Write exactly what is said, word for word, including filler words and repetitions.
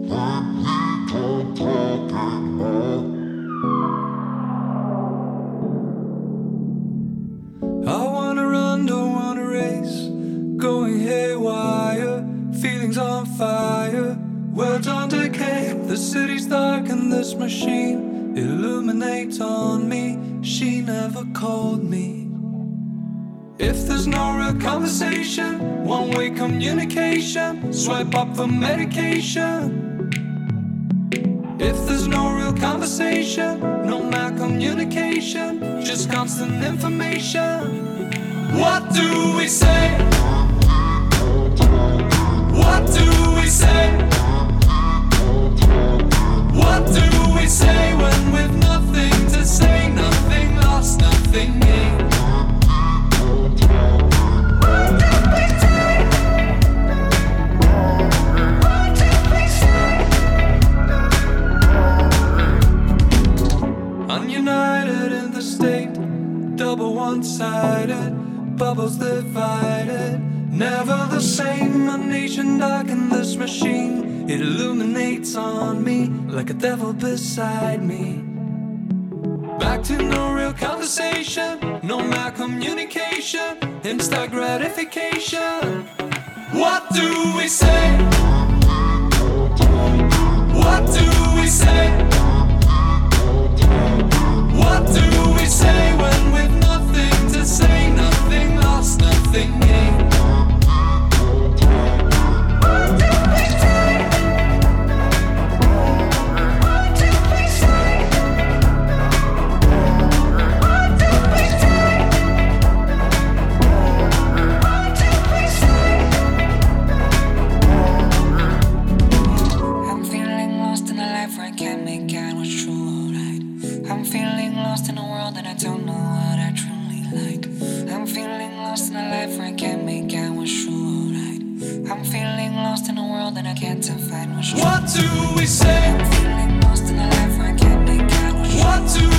I wanna run, don't wanna race, going haywire, feelings on fire, words on decay. The city's dark and this machine illuminates on me. She never called me. If there's no real conversation, one-way communication, swipe up for medication. If there's no real conversation, no malcommunication, just constant information. What do we say? What do we say? What do we say when we've nothing to say? Nothing lost, nothing gained. United in the state, double one-sided, bubbles divided, never the same. A nation dark in this machine, it illuminates on me like a devil beside me. Back to no real conversation, no malcommunication, instant gratification. What do we say? What do we say? What do we say when we've nothing to say? Nothing lost, nothing gained. What do we say? What do we say? What do we say? What do we say? I'm feeling lost in a life where I can't make out what's true. I'm feeling lost in a world and I don't know what I truly like. I'm feeling lost in a life where I can't make out what's true, right? I'm feeling lost in a world and I can't define what's true. What do we say? I'm feeling lost in a life where I can't make out what's true. What do